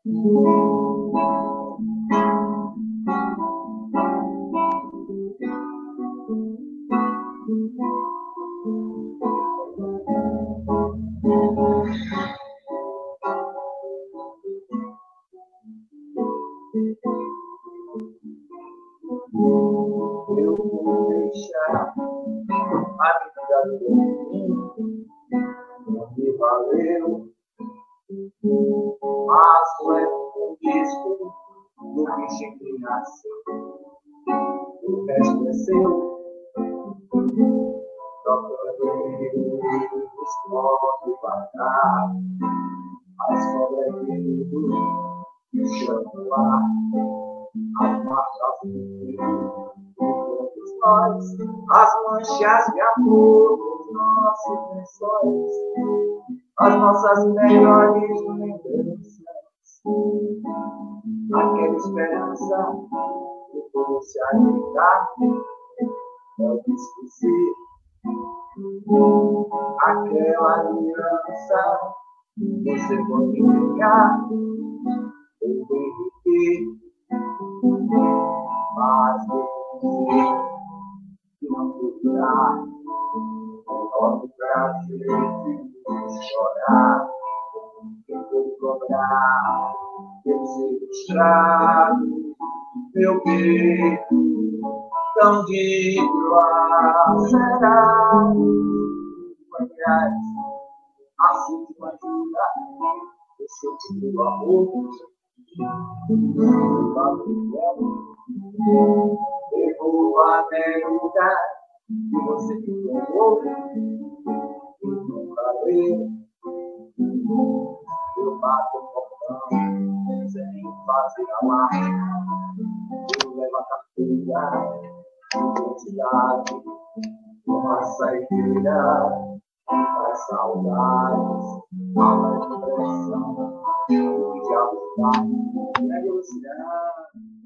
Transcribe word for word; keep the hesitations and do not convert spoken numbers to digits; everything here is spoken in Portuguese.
Eu vou deixar a vida do mundo, não me valeu, mas levo um disco do bichinho que nasceu. O resto é seu, procurando pode guardar, mas sobrevivo e chamo ar, as marcas do todos nós, as manchas de amor dos nossos lençóis, as nossas melhores lembranças, aquela esperança que tudo se ajeitar, eu esqueci aquela aliança, você pode ganhar, eu derreter, mas eu sei que não poderá, é logo pra gente chorar, eu vou cobrar, eu sei o estrago, meu beijo tão de lá será. Aliás, assim que imagina, eu sei que o amor, levou a merda que você me tomou, e nunca leu. Eu bato o portão sem fazer alarme, eu levo a carteira de identidade, uma saideira das saudades, a depressão, o diabo está negociando.